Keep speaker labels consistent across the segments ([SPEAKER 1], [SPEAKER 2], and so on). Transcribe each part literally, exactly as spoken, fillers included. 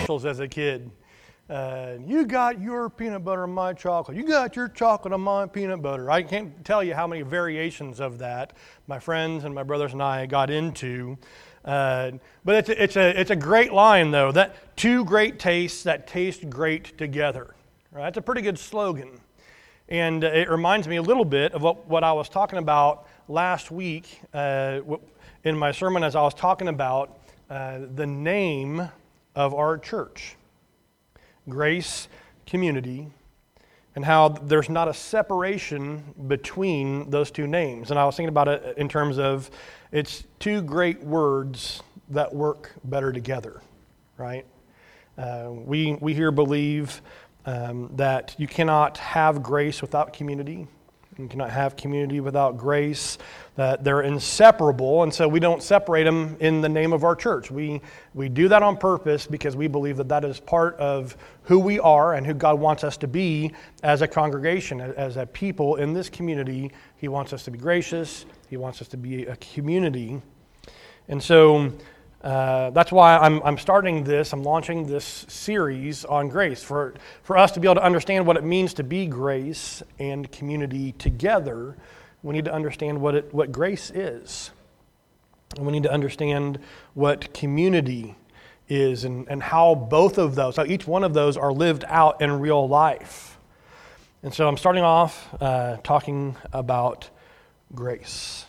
[SPEAKER 1] commercials as a kid. Uh, you got your peanut butter and my chocolate. You got your chocolate and my peanut butter. I can't tell you how many variations of that my friends and my brothers and I got into. Uh, but it's a, it's a it's a great line, though. That two great tastes that taste great together. Right? That's a pretty good slogan. And uh, it reminds me a little bit of what, what I was talking about last week uh, in my sermon as I was talking about uh, the name of our church. Grace Community, and how there's not a separation between those two names. And I was thinking about it in terms of it's two great words that work better together, right? Uh, we we here believe um, that you cannot have grace without community. You cannot have community without grace, that they're inseparable, and so we don't separate them in the name of our church. We we do that on purpose because we believe that that is part of who we are and who God wants us to be as a congregation, as a people in this community. He wants us to be gracious. He wants us to be a community. And so uh, that's why I'm I'm starting this, I'm launching this series on grace, for, for us to be able to understand what it means to be grace and community together. We need to understand what it what grace is. And we need to understand what community is and, and how both of those, how each one of those are lived out in real life. And so I'm starting off uh, talking about grace.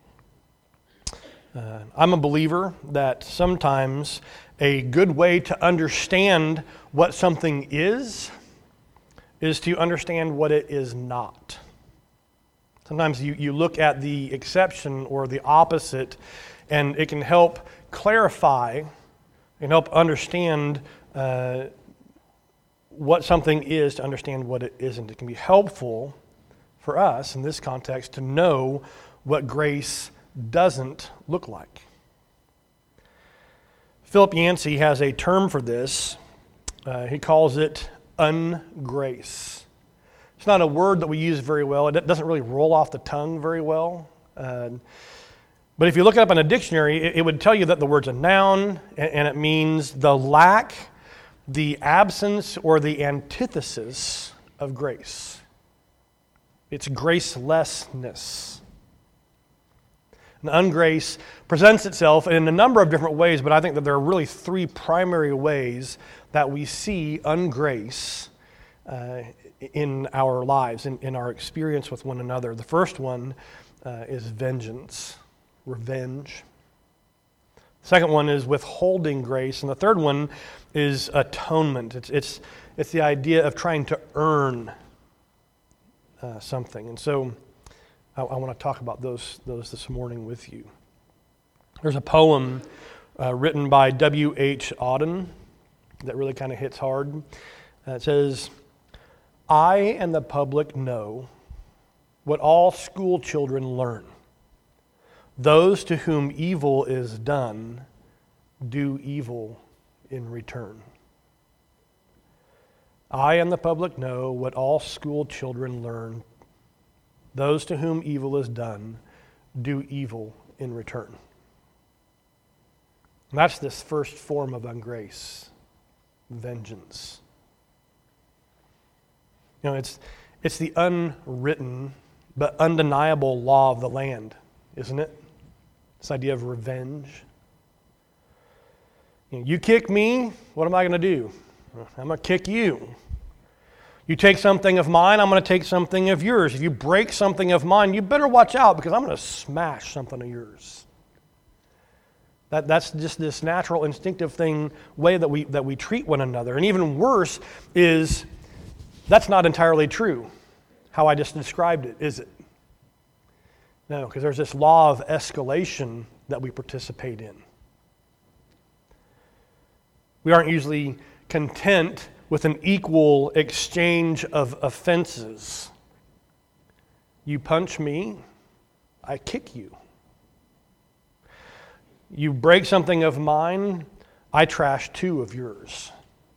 [SPEAKER 1] Uh, I'm a believer that sometimes a good way to understand what something is is to understand what it is not. Sometimes you, you look at the exception or the opposite, and it can help clarify and help understand uh, what something is to understand what it isn't. It can be helpful for us in this context to know what grace doesn't look like. Philip Yancey has a term for this. Uh, he calls it ungrace. It's not a word that we use very well. It doesn't really roll off the tongue very well. Uh, but if you look it up in a dictionary, it, it would tell you that the word's a noun, and, and it means the lack, the absence, or the antithesis of grace. It's gracelessness. And ungrace presents itself in a number of different ways, but I think that there are really three primary ways that we see ungrace uh, in our lives, in, in our experience with one another. The first one uh, is vengeance, revenge. The second one is withholding grace, and the third one is atonement. It's it's it's the idea of trying to earn uh, something, and so I, I want to talk about those those this morning with you. There's a poem uh, written by W H Auden that really kind of hits hard. Uh, it says, "I and the public know what all school children learn. Those to whom evil is done do evil in return." I and the public know what all school children learn. Those to whom evil is done do evil in return. And that's this first form of ungrace, vengeance. You know, it's it's the unwritten but undeniable law of the land, isn't it? This idea of revenge. You know, you kick me, what am I going to do? I'm going to kick you. You take something of mine, I'm going to take something of yours. If you break something of mine, you better watch out because I'm going to smash something of yours. That, that's just this natural, instinctive thing, way that we that we treat one another. And even worse is, that's not entirely true, how I just described it, is it? No, because there's this law of escalation that we participate in. We aren't usually content with an equal exchange of offenses. You punch me, I kick you. You break something of mine, I trash two of yours.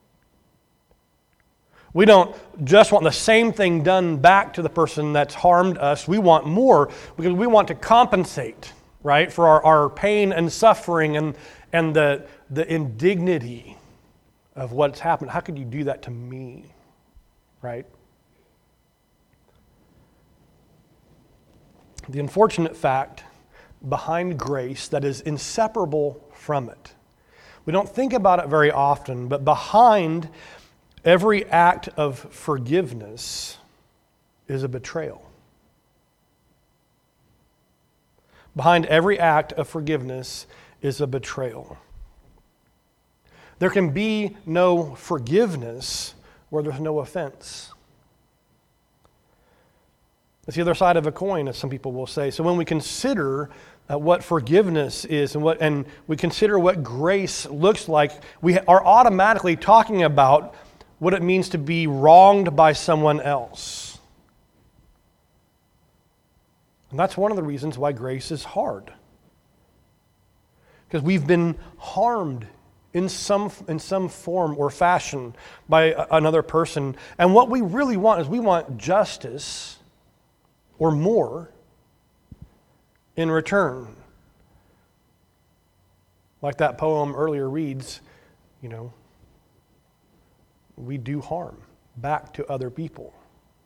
[SPEAKER 1] We don't just want the same thing done back to the person that's harmed us. We want more because we want to compensate, right, for our, our pain and suffering and, and the, the indignity of what's happened. How could you do that to me? Right? The unfortunate fact behind grace that is inseparable from it. We don't think about it very often, but behind every act of forgiveness is a betrayal. Behind every act of forgiveness is a betrayal. There can be no forgiveness where there's no offense. It's the other side of a coin, as some people will say. So when we consider uh, what forgiveness is and what, and we consider what grace looks like, we are automatically talking about what it means to be wronged by someone else. And that's one of the reasons why grace is hard. Because we've been harmed in some in some form or fashion by a, another person. And what we really want is we want justice or more in return. Like that poem earlier reads, you know, we do harm back to other people.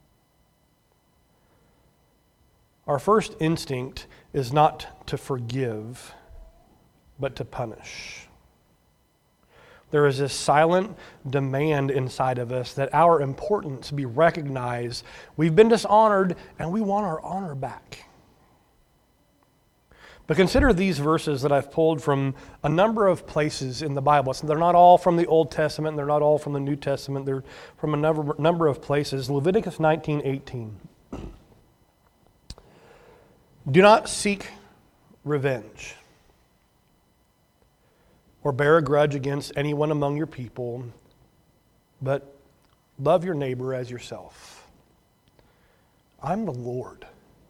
[SPEAKER 1] Our first instinct is not to forgive, but to punish. There is this silent demand inside of us that our importance be recognized. We've been dishonored, and we want our honor back. But consider these verses that I've pulled from a number of places in the Bible. So they're not all from the Old Testament, they're not all from the New Testament, they're from a number, number of places. Leviticus nineteen eighteen. Do not seek revenge or bear a grudge against anyone among your people, but love your neighbor as yourself. I'm the Lord.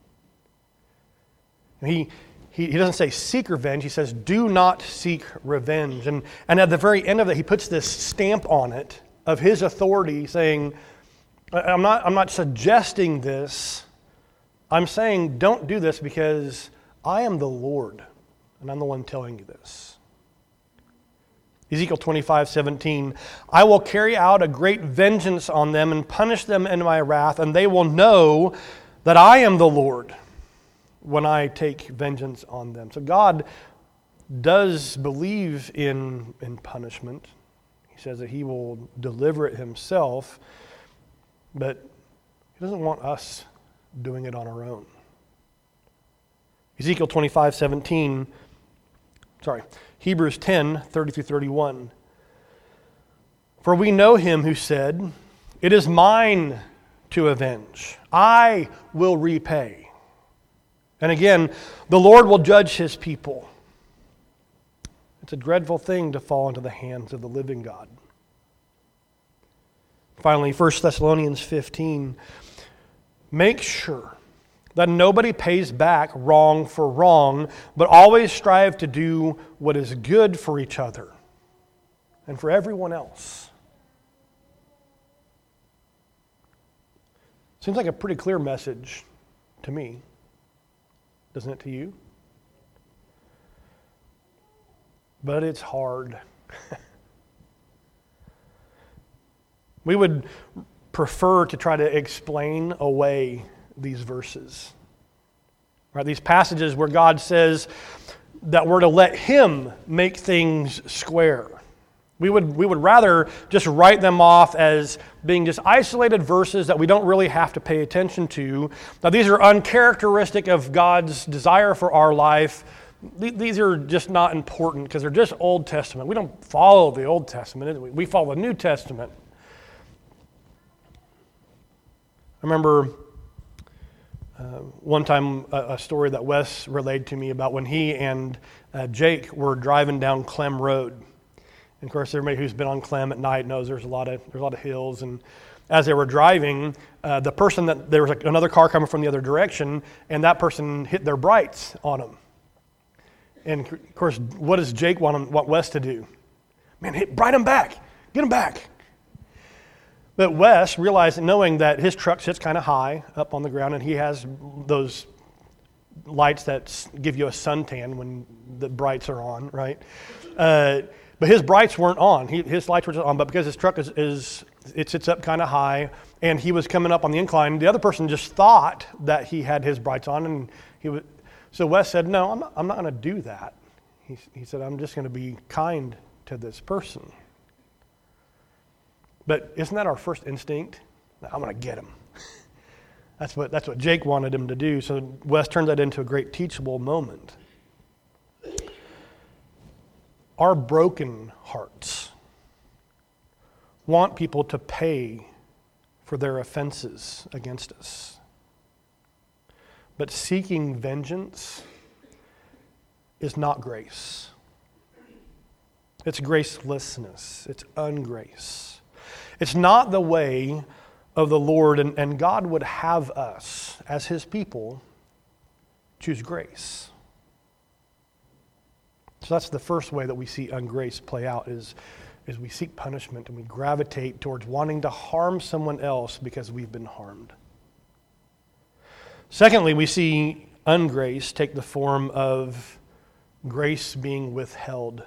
[SPEAKER 1] He, he, he doesn't say seek revenge, he says do not seek revenge. And, and at the very end of it, he puts this stamp on it of his authority saying, I'm not, I'm not suggesting this, I'm saying don't do this because I am the Lord, and I'm the one telling you this. Ezekiel twenty-five seventeen, I will carry out a great vengeance on them and punish them in my wrath, and they will know that I am the Lord when I take vengeance on them. So God does believe in, in punishment. He says that he will deliver it himself, but he doesn't want us doing it on our own. Ezekiel twenty-five seventeen, sorry, Hebrews ten thirty through thirty-one. For we know him who said, it is mine to avenge. I will repay. And again, the Lord will judge his people. It's a dreadful thing to fall into the hands of the living God. Finally, First Thessalonians fifteen. Make sure that nobody pays back wrong for wrong, but always strive to do what is good for each other and for everyone else. Seems like a pretty clear message to me, doesn't it to you? But it's hard. We would prefer to try to explain away these verses. Right? These passages where God says that we're to let him make things square. We would, we would rather just write them off as being just isolated verses that we don't really have to pay attention to. Now, these are uncharacteristic of God's desire for our life. These are just not important because they're just Old Testament. We don't follow the Old Testament. We follow the New Testament. I remember uh, one time a, a story that Wes relayed to me about when he and uh, Jake were driving down Clem Road. And of course, everybody who's been on Clem at night knows there's a lot of there's a lot of hills. And as they were driving, uh, the person that there was like another car coming from the other direction, and that person hit their brights on them. And of course, what does Jake want him, want Wes to do? Man, hit bright him back, get him back. But Wes realized, knowing that his truck sits kind of high up on the ground, and he has those lights that give you a suntan when the brights are on, right? Uh, But his brights weren't on. He, his lights were just on, but because his truck is, is it sits up kind of high, and he was coming up on the incline, the other person just thought that he had his brights on, and he was. So Wes said, "No, I'm not, I'm not going to do that." He, he said, "I'm just going to be kind to this person." But isn't that our first instinct? I'm going to get him. That's what that's what Jake wanted him to do. So Wes turned that into a great teachable moment. Our broken hearts want people to pay for their offenses against us. But seeking vengeance is not grace. It's gracelessness. It's ungrace. It's not the way of the Lord, and, and God would have us, as His people, choose grace. So that's the first way that we see ungrace play out, is, is we seek punishment and we gravitate towards wanting to harm someone else because we've been harmed. Secondly, we see ungrace take the form of grace being withheld.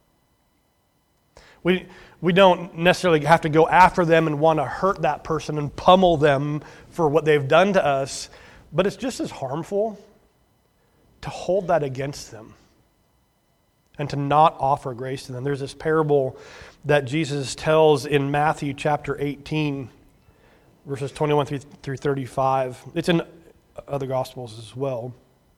[SPEAKER 1] We, we don't necessarily have to go after them and want to hurt that person and pummel them for what they've done to us, but it's just as harmful to hold that against them and to not offer grace to them. There's this parable that Jesus tells in Matthew chapter eighteen, verses twenty-one through thirty-five. It's in other Gospels as well.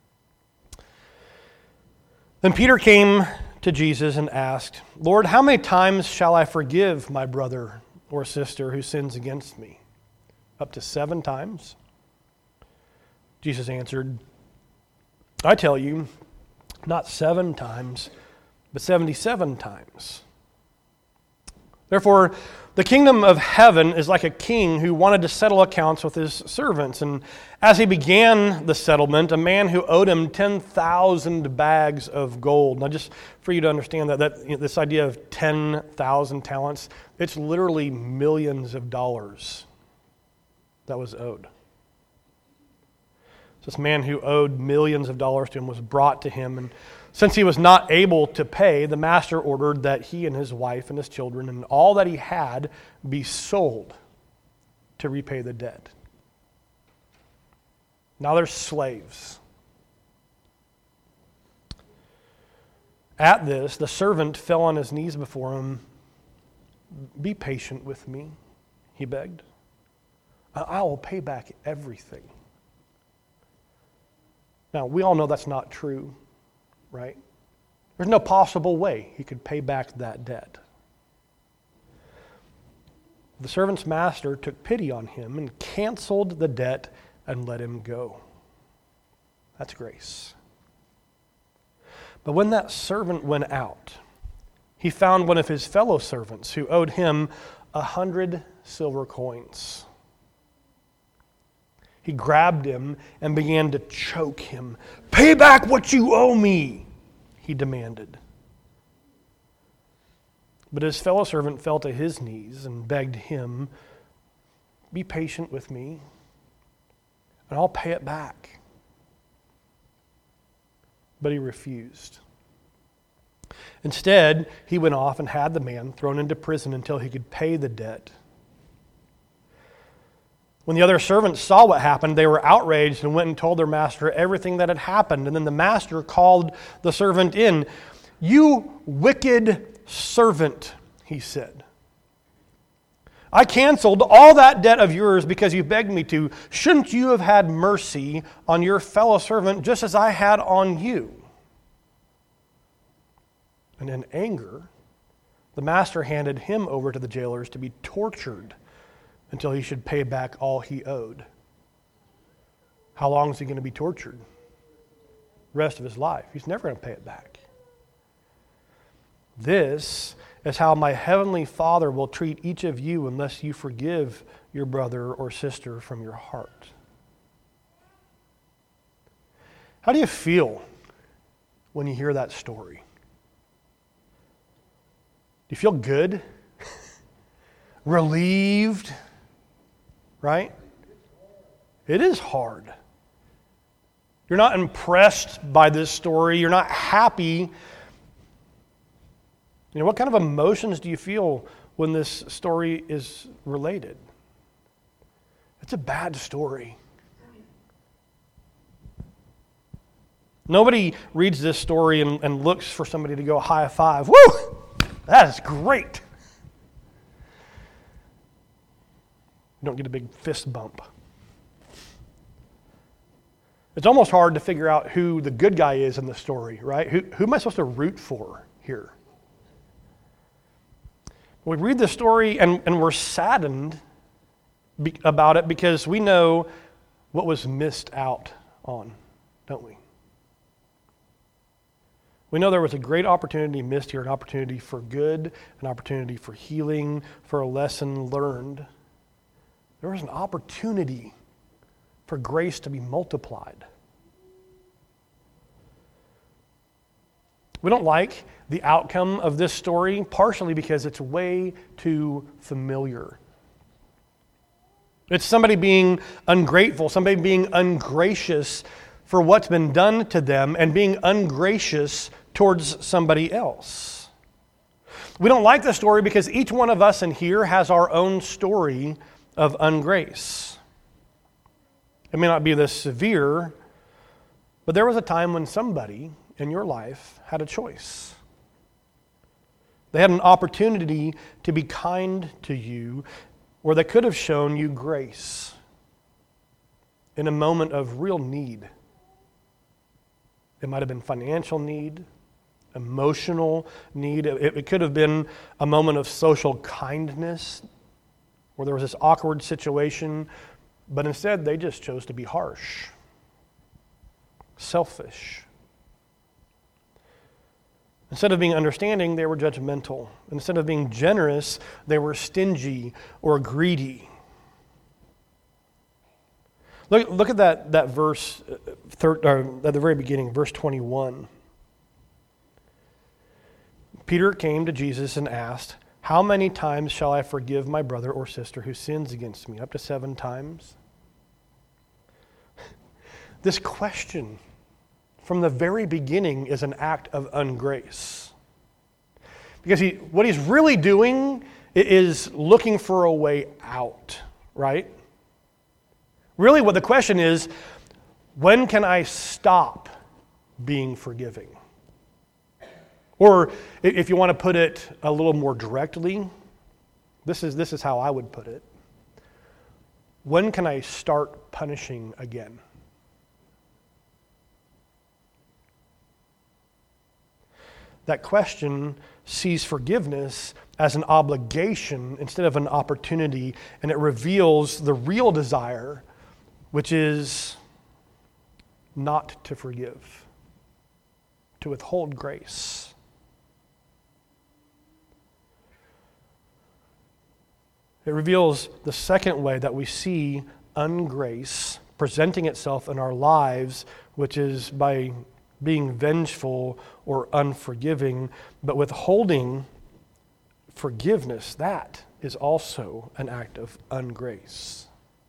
[SPEAKER 1] Then Peter came to Jesus and asked, "Lord, how many times shall I forgive my brother or sister who sins against me? Up to seven times?" Jesus answered, "I tell you, not seven times, but seventy-seven times. Therefore, the kingdom of heaven is like a king who wanted to settle accounts with his servants. And as he began the settlement, a man who owed him ten thousand bags of gold." Now, just for you to understand that, that you know, this idea of ten thousand talents, it's literally millions of dollars that was owed. So this man who owed millions of dollars to him was brought to him, and since he was not able to pay, the master ordered that he and his wife and his children and all that he had be sold to repay the debt. Now they're slaves. At this, the servant fell on his knees before him. "Be patient with me," he begged. "I will pay back everything." Now, we all know that's not true, right? There's no possible way he could pay back that debt. The servant's master took pity on him and canceled the debt and let him go. That's grace. But when that servant went out, he found one of his fellow servants who owed him a hundred silver coins. He grabbed him and began to choke him. "Pay back what you owe me," he demanded. But his fellow servant fell to his knees and begged him, "Be patient with me, and I'll pay it back." But he refused. Instead, he went off and had the man thrown into prison until he could pay the debt. When the other servants saw what happened, they were outraged and went and told their master everything that had happened. And then the master called the servant in. "You wicked servant," he said. "I canceled all that debt of yours because you begged me to. Shouldn't you have had mercy on your fellow servant just as I had on you?" And in anger, the master handed him over to the jailers to be tortured until he should pay back all he owed. How long is he going to be tortured? The rest of his life. He's never going to pay it back. This is how my heavenly Father will treat each of you unless you forgive your brother or sister from your heart. How do you feel when you hear that story? Do you feel good? Relieved? Right? It is hard. You're not impressed by this story. You're not happy. You know, what kind of emotions do you feel when this story is related? It's a bad story. Nobody reads this story and, and looks for somebody to go high five. Woo! That is great. You don't get a big fist bump. It's almost hard to figure out who the good guy is in the story, right? Who, who am I supposed to root for here? We read the story and, and we're saddened be, about it because we know what was missed out on, don't we? We know there was a great opportunity missed here, an opportunity for good, an opportunity for healing, for a lesson learned. There was an opportunity for grace to be multiplied. We don't like the outcome of this story, partially because it's way too familiar. It's somebody being ungrateful, somebody being ungracious for what's been done to them and being ungracious towards somebody else. We don't like the story because each one of us in here has our own story of ungrace. It may not be this severe, but there was a time when somebody in your life had a choice. They had an opportunity to be kind to you, where they could have shown you grace in a moment of real need. It might have been financial need, emotional need. It, it could have been a moment of social kindness, where there was this awkward situation, but instead they just chose to be harsh, selfish. Instead of being understanding, they were judgmental. Instead of being generous, they were stingy or greedy. Look, look at that, that verse third, or at the very beginning, verse twenty-one. Peter came to Jesus and asked, "How many times shall I forgive my brother or sister who sins against me? Up to seven times?" This question from the very beginning is an act of ungrace. Because he, what he's really doing is looking for a way out, right? Really what the question is, when can I stop being forgiving? Or if you want to put it a little more directly, this is, this is how I would put it. When can I start punishing again? That question sees forgiveness as an obligation instead of an opportunity, and it reveals the real desire, which is not to forgive, to withhold grace. It reveals the second way that we see ungrace presenting itself in our lives, which is by being vengeful or unforgiving, but withholding forgiveness. That is also an act of ungrace.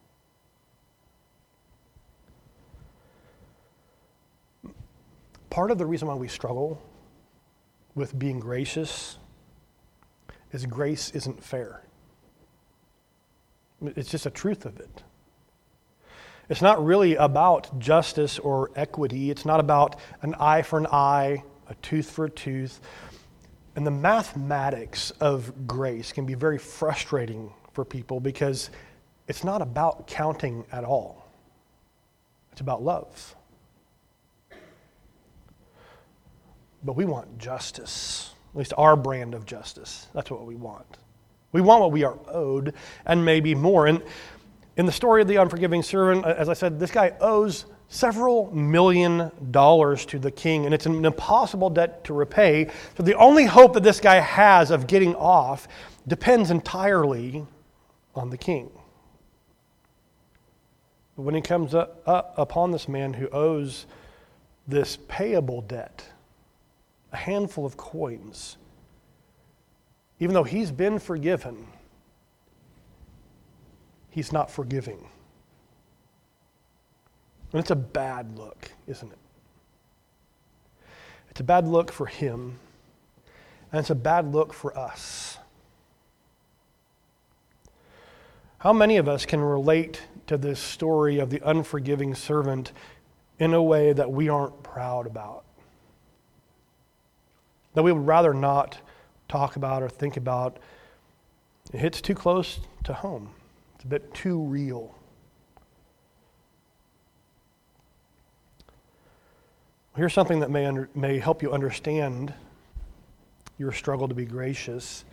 [SPEAKER 1] Part of the reason why we struggle with being gracious is grace isn't fair. It's just a truth of it. It's not really about justice or equity. It's not about an eye for an eye, a tooth for a tooth. And the mathematics of grace can be very frustrating for people because it's not about counting at all. It's about love. But we want justice, at least our brand of justice. That's what we want. We want what we are owed and maybe more. And in the story of the unforgiving servant, as I said, this guy owes several million dollars to the king, and it's an impossible debt to repay. So the only hope that this guy has of getting off depends entirely on the king. But when he comes up, up upon this man who owes this payable debt, a handful of coins, even though he's been forgiven, he's not forgiving. And it's a bad look, isn't it? It's a bad look for him, And it's a bad look for us. How many of us can relate to this story of the unforgiving servant in a way that we aren't proud about? That we would rather not talk about or think about. It hits too close to home. It's a bit too real. Here's something that may under, may help you understand your struggle to be gracious.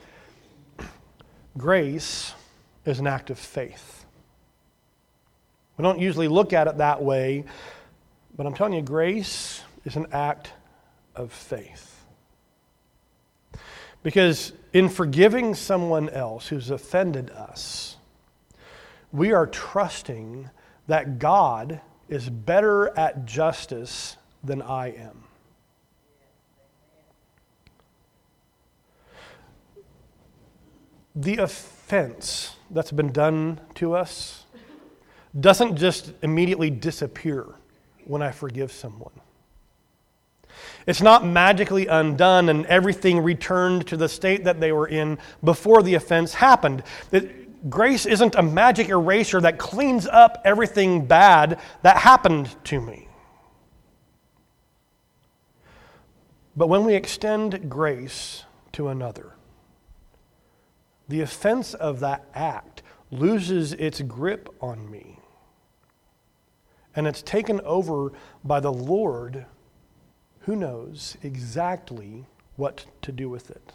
[SPEAKER 1] Grace is an act of faith. We don't usually look at it that way, but I'm telling you, grace is an act of faith. Because in forgiving someone else who's offended us, we are trusting that God is better at justice than I am. The offense that's been done to us doesn't just immediately disappear when I forgive someone. It's not magically undone and everything returned to the state that they were in before the offense happened. It, grace isn't a magic eraser that cleans up everything bad that happened to me. But when we extend grace to another, the offense of that act loses its grip on me. And it's taken over by the Lord, who knows exactly what to do with it.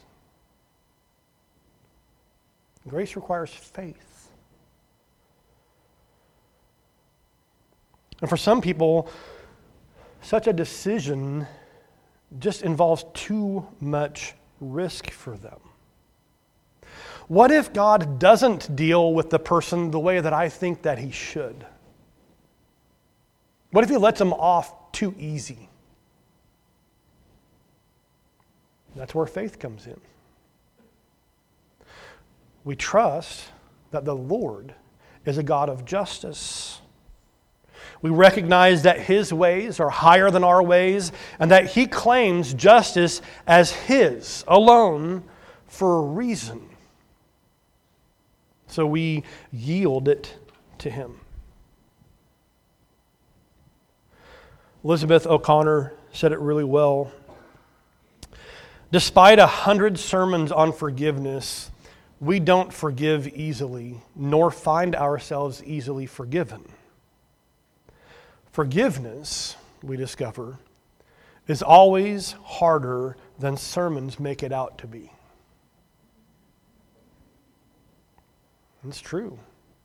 [SPEAKER 1] Grace requires faith. And for some people, such a decision just involves too much risk for them. What if God doesn't deal with the person the way that I think that He should? What if He lets them off too easy? That's where faith comes in. We trust that the Lord is a God of justice. We recognize that His ways are higher than our ways and that He claims justice as His alone for a reason. So we yield it to Him. Elizabeth O'Connor said it really well. Despite a hundred sermons on forgiveness, we don't forgive easily, nor find ourselves easily forgiven. Forgiveness, we discover, is always harder than sermons make it out to be. It's true.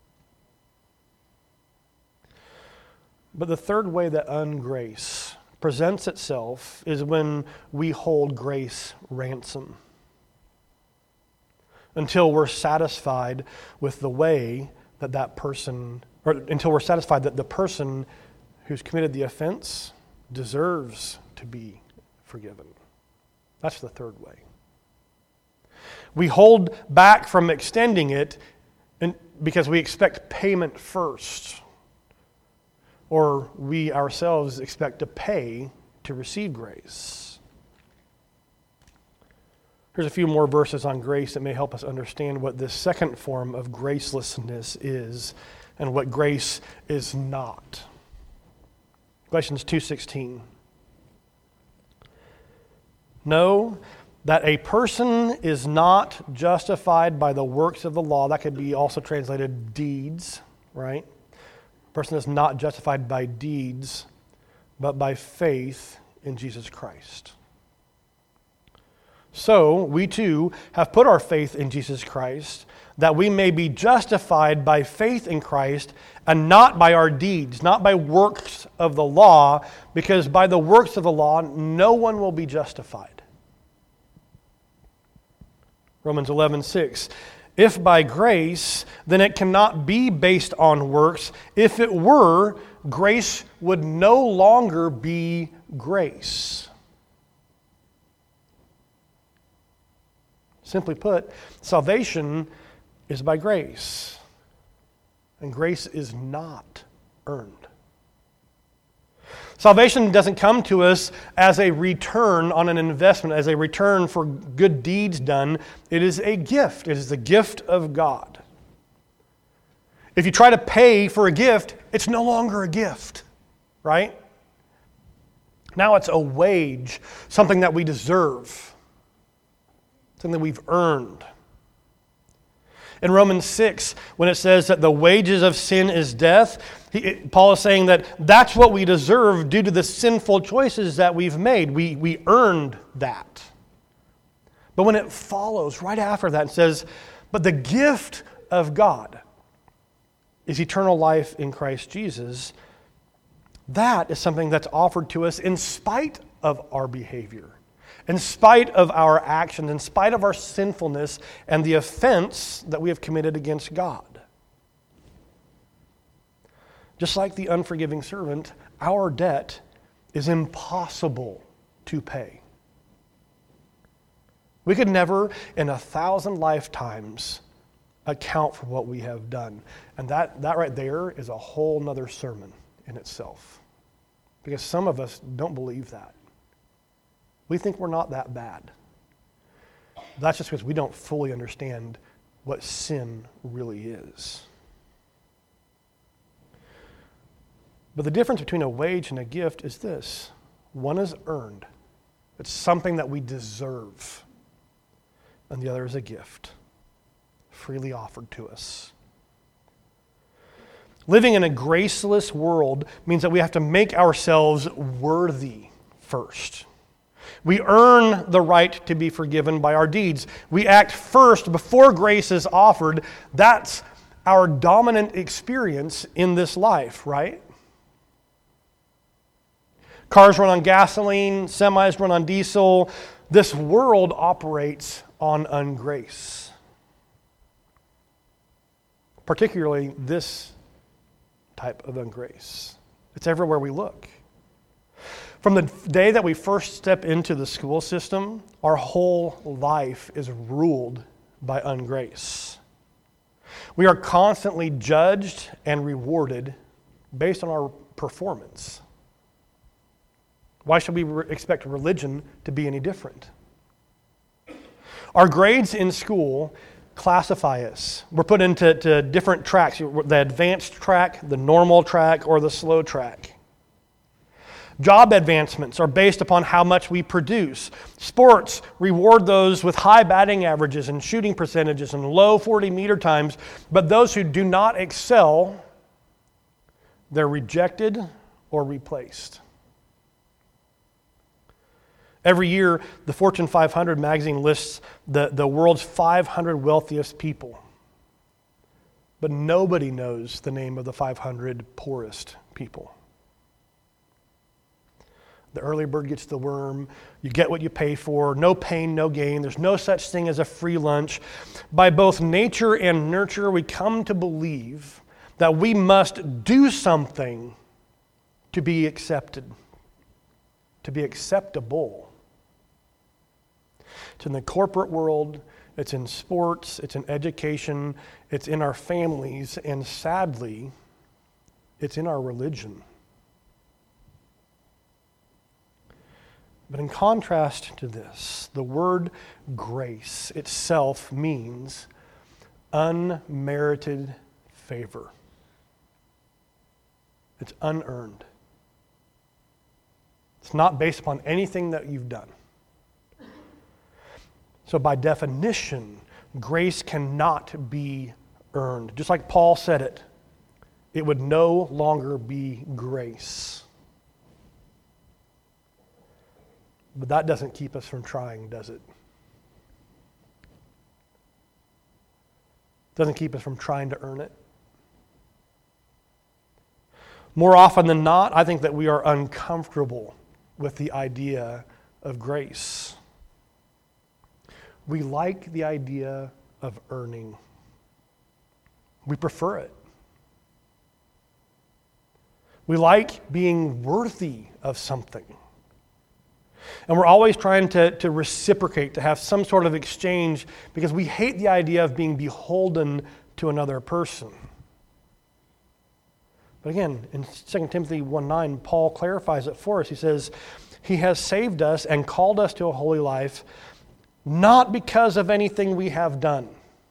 [SPEAKER 1] But the third way that ungrace presents itself is when we hold grace ransom until we're satisfied with the way that that person, or until we're satisfied that the person who's committed the offense deserves to be forgiven. That's the third way. We hold back from extending it and because we expect payment first, or we ourselves expect to pay to receive grace. Here's a few more verses on grace that may help us understand what this second form of gracelessness is and what grace is not. Galatians two sixteen. Know that a person is not justified by the works of the law. That could be also translated deeds, right? A person is not justified by deeds, but by faith in Jesus Christ. So, we too have put our faith in Jesus Christ, that we may be justified by faith in Christ and not by our deeds, not by works of the law, because by the works of the law, no one will be justified. Romans eleven six. If by grace, then it cannot be based on works. If it were, grace would no longer be grace. Simply put, salvation is by grace, and grace is not earned. Salvation doesn't come to us as a return on an investment, as a return for good deeds done. It is a gift. It is the gift of God. If you try to pay for a gift, it's no longer a gift, right? Now it's a wage, something that we deserve, something that we've earned. In Romans six, when it says that the wages of sin is death, he, it, Paul is saying that that's what we deserve due to the sinful choices that we've made. We, we earned that. But when it follows right after that and says, but the gift of God is eternal life in Christ Jesus, that is something that's offered to us in spite of our behavior, in spite of our actions, in spite of our sinfulness and the offense that we have committed against God. Just like the unforgiving servant, our debt is impossible to pay. We could never in a thousand lifetimes account for what we have done. And that, that right there is a whole nother sermon in itself. Because some of us don't believe that. We think we're not that bad. That's just because we don't fully understand what sin really is. But the difference between a wage and a gift is this. One is earned. It's something that we deserve. And the other is a gift, freely offered to us. Living in a graceless world means that we have to make ourselves worthy first. We earn the right to be forgiven by our deeds. We act first before grace is offered. That's our dominant experience in this life, right? Cars run on gasoline, semis run on diesel. This world operates on ungrace. Particularly this type of ungrace. It's everywhere we look. From the day that we first step into the school system, our whole life is ruled by ungrace. We are constantly judged and rewarded based on our performance. Why should we re- expect religion to be any different? Our grades in school classify us. We're put into to different tracks, the advanced track, the normal track, or the slow track. Job advancements are based upon how much we produce. Sports reward those with high batting averages and shooting percentages and low forty-meter times, but those who do not excel, they're rejected or replaced. Every year, the Fortune five hundred magazine lists the, the world's five hundred wealthiest people. But nobody knows the name of the five hundred poorest people. The early bird gets the worm. You get what you pay for. No pain, no gain. There's no such thing as a free lunch. By both nature and nurture, we come to believe that we must do something to be accepted, to be acceptable. It's in the corporate world, it's in sports, it's in education, it's in our families, and sadly, it's in our religion. But in contrast to this, the word grace itself means unmerited favor. It's unearned. It's not based upon anything that you've done. So by definition, grace cannot be earned. Just like Paul said it, it would no longer be grace. But that doesn't keep us from trying, does it? Doesn't keep us from trying to earn it. More often than not, I think that we are uncomfortable with the idea of grace. We like the idea of earning. We prefer it. We like being worthy of something. And we're always trying to, to reciprocate, to have some sort of exchange, because we hate the idea of being beholden to another person. But again, in Second Timothy one nine, Paul clarifies it for us. He says, He has saved us and called us to a holy life, not because of anything we have done.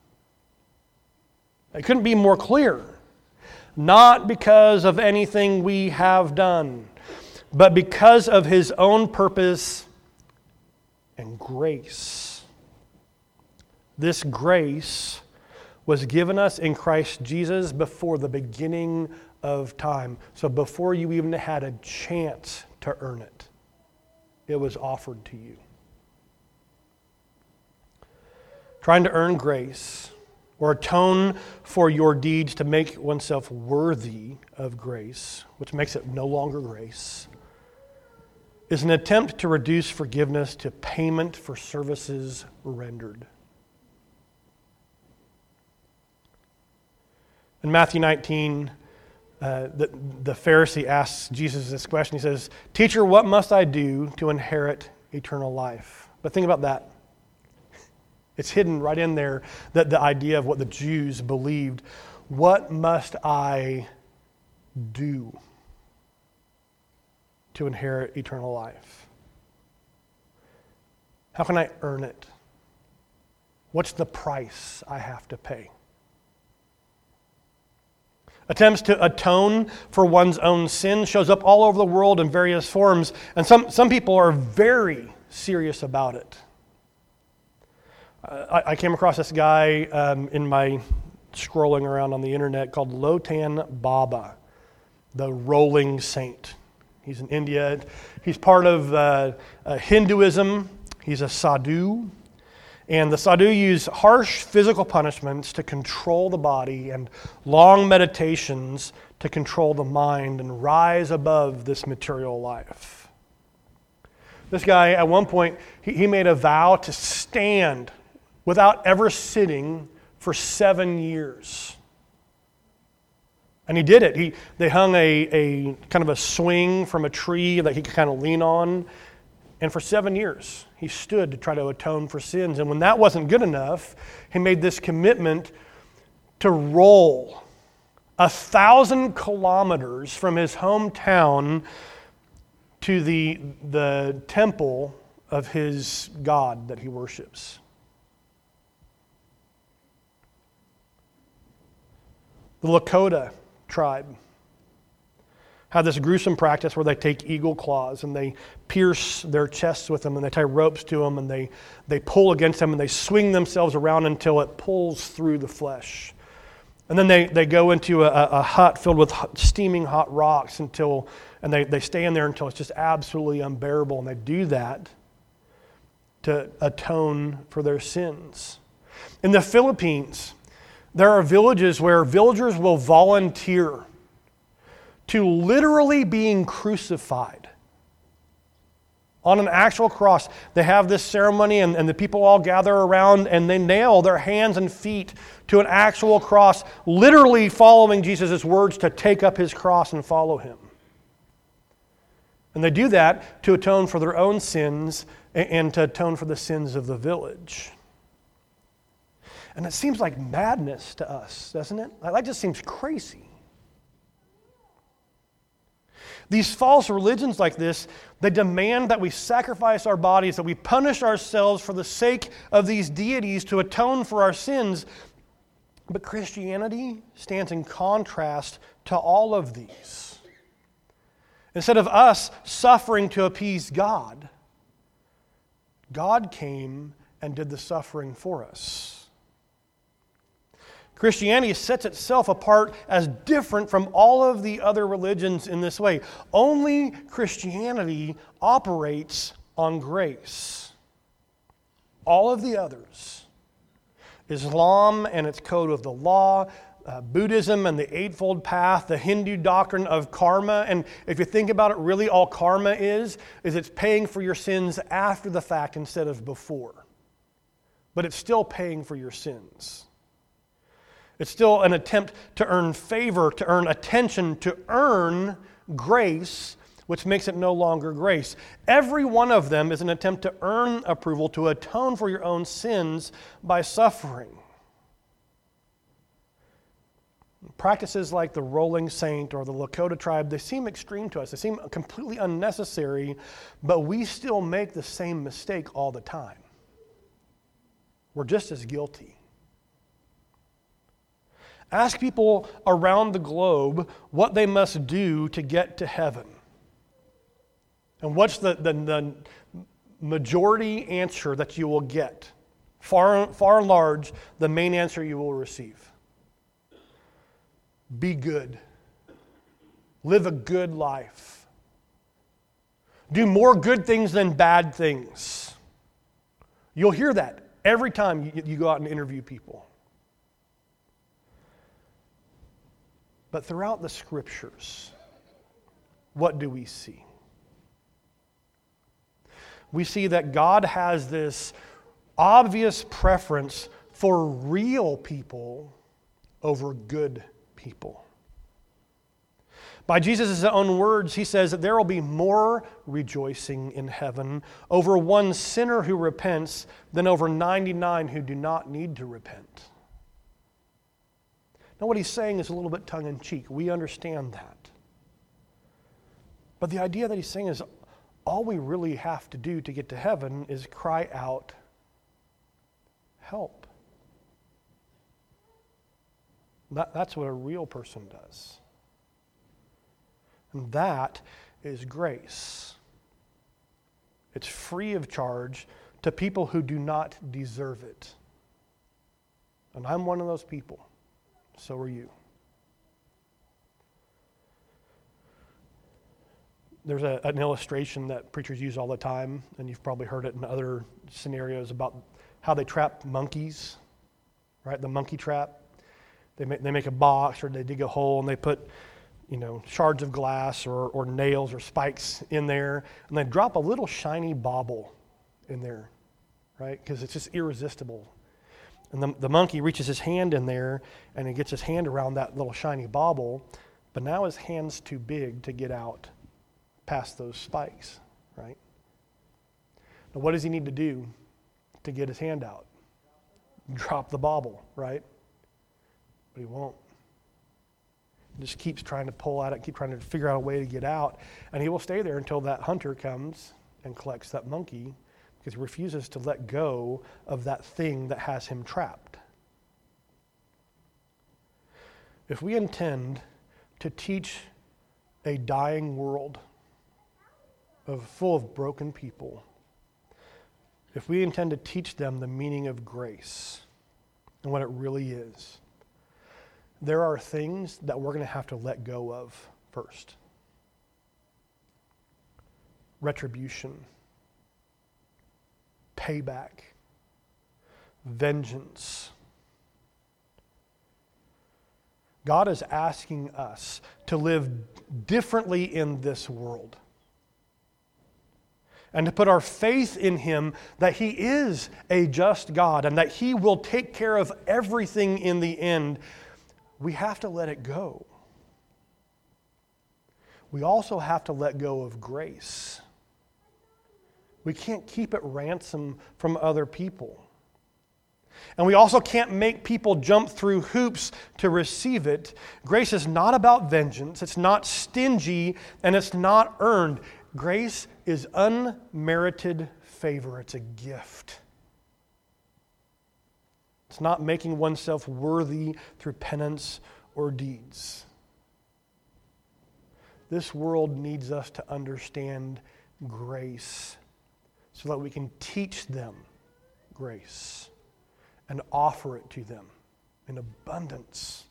[SPEAKER 1] It couldn't be more clear. Not because of anything we have done, but because of His own purpose and grace. This grace was given us in Christ Jesus before the beginning of time. So before you even had a chance to earn it, it was offered to you. Trying to earn grace or atone for your deeds to make oneself worthy of grace, which makes it no longer grace, is an attempt to reduce forgiveness to payment for services rendered. In Matthew nineteen, uh, the, the Pharisee asks Jesus this question. He says, "Teacher, what must I do to inherit eternal life?" But think about that. It's hidden right in there, that the idea of what the Jews believed. What must I do to inherit eternal life? How can I earn it? What's the price I have to pay? Attempts to atone for one's own sin shows up all over the world in various forms, and some, some people are very serious about it. Uh, I, I came across this guy um, in my scrolling around on the internet called Lotan Baba, the Rolling Saint. He's in India. He's part of uh, uh, Hinduism. He's a sadhu. And the sadhu use harsh physical punishments to control the body and long meditations to control the mind and rise above this material life. This guy, at one point, he, he made a vow to stand without ever sitting for seven years. And he did it. He, they hung a, a kind of a swing from a tree that he could kind of lean on. And for seven years, he stood to try to atone for sins. And when that wasn't good enough, he made this commitment to roll a thousand kilometers from his hometown to the, the temple of his God that he worships. The Lakota tribe had this gruesome practice where they take eagle claws and they pierce their chests with them and they tie ropes to them and they, they pull against them and they swing themselves around until it pulls through the flesh. And then they, they go into a, a hut filled with hot, steaming hot rocks until, and they, they stay in there until it's just absolutely unbearable. And they do that to atone for their sins. In the Philippines, there are villages where villagers will volunteer to literally being crucified on an actual cross. They have this ceremony and, and the people all gather around and they nail their hands and feet to an actual cross, literally following Jesus' words to take up his cross and follow him. And they do that to atone for their own sins and, and to atone for the sins of the village. And it seems like madness to us, doesn't it? That just seems crazy. These false religions like this, they demand that we sacrifice our bodies, that we punish ourselves for the sake of these deities to atone for our sins. But Christianity stands in contrast to all of these. Instead of us suffering to appease God, God came and did the suffering for us. Christianity sets itself apart as different from all of the other religions in this way. Only Christianity operates on grace. All of the others, Islam and its code of the law, uh, Buddhism and the Eightfold Path, the Hindu doctrine of karma, and if you think about it, really all karma is, is it's paying for your sins after the fact instead of before. But it's still paying for your sins. It's still an attempt to earn favor, to earn attention, to earn grace, which makes it no longer grace. Every one of them is an attempt to earn approval, to atone for your own sins by suffering. practices like the rolling saint or the Lakota tribe, they seem extreme to us. They seem completely unnecessary, but we still make the same mistake all the time. We're just as guilty. Ask people around the globe what they must do to get to heaven. And what's the, the, the majority answer that you will get? Far, far and large, the main answer you will receive. Be good. Live a good life. Do more good things than bad things. You'll hear that every time you, you go out and interview people. But throughout the Scriptures, what do we see? We see that God has this obvious preference for real people over good people. By Jesus' own words, he says that there will be more rejoicing in heaven over one sinner who repents than over ninety-nine who do not need to repent. Now, what he's saying is a little bit tongue-in-cheek. We understand that. But the idea that he's saying is all we really have to do to get to heaven is cry out, help. That, that's what a real person does. And that is grace. It's free of charge to people who do not deserve it. And I'm one of those people. So are you. There's a, an illustration that preachers use all the time, and you've probably heard it in other scenarios about how they trap monkeys, right? The monkey trap. They make, they make a box or they dig a hole and they put, you know, shards of glass or, or nails or spikes in there, and they drop a little shiny bauble in there, right? Because it's just irresistible. And the, the monkey reaches his hand in there and he gets his hand around that little shiny bauble, but now his hand's too big to get out past those spikes, right? Now what does he need to do to get his hand out? Drop the bauble, right? But he won't. He just keeps trying to pull at it, keep trying to figure out a way to get out, and he will stay there until that hunter comes and collects that monkey, because he refuses to let go of that thing that has him trapped. If we intend to teach a dying world of full of broken people, if we intend to teach them the meaning of grace and what it really is, there are things that we're going to have to let go of first. Retribution, payback, vengeance. God is asking us to live differently in this world and to put our faith in Him that He is a just God and that He will take care of everything in the end. We have to let it go. We also have to let go of grace. We can't keep it ransom from other people. And we also can't make people jump through hoops to receive it. Grace is not about vengeance. It's not stingy, and it's not earned. Grace is unmerited favor. It's a gift. It's not making oneself worthy through penance or deeds. This world needs us to understand grace so that we can teach them grace and offer it to them in abundance.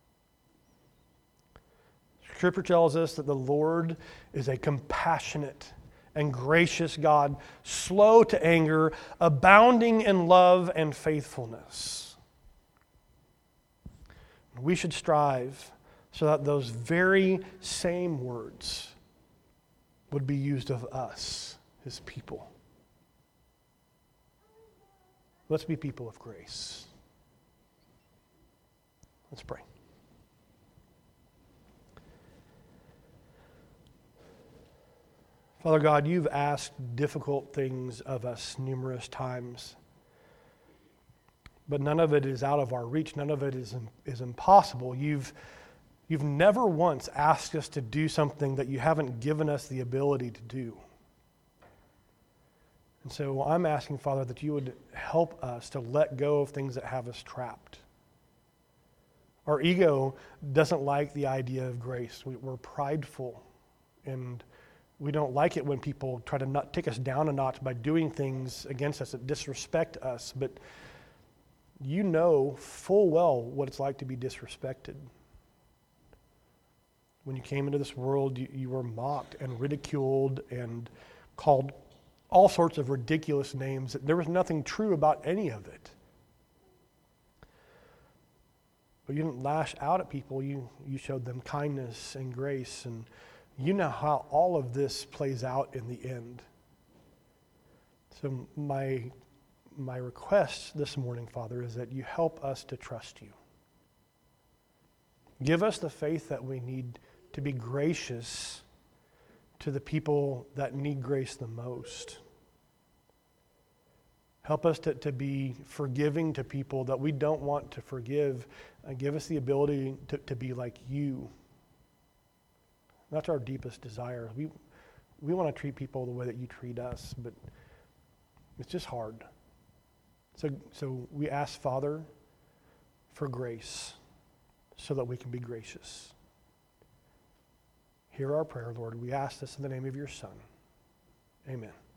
[SPEAKER 1] Scripture tells us that the Lord is a compassionate and gracious God, slow to anger, abounding in love and faithfulness. We should strive so that those very same words would be used of us, His people. Let's be people of grace. Let's pray. Father God, you've asked difficult things of us numerous times. but none of it is out of our reach. None of it is, is impossible. You've, you've never once asked us to do something that you haven't given us the ability to do. And so I'm asking, Father, that you would help us to let go of things that have us trapped. Our ego doesn't like the idea of grace. We, we're prideful, and we don't like it when people try to not take us down a notch by doing things against us that disrespect us. But you know full well what it's like to be disrespected. When you came into this world, you, you were mocked and ridiculed and called all sorts of ridiculous names. There was nothing true about any of it. But you didn't lash out at people. You, you showed them kindness and grace. And you know how all of this plays out in the end. So my, my request this morning, Father, is that you help us to trust you. Give us the faith that we need to be gracious to the people that need grace the most. Help us to, to be forgiving to people that we don't want to forgive. Uh, give us the ability to, to be like you. That's our deepest desire. We, we want to treat people the way that you treat us, but it's just hard. So, so we ask, Father, for grace so that we can be gracious. Hear our prayer, Lord. We ask this in the name of your Son. Amen.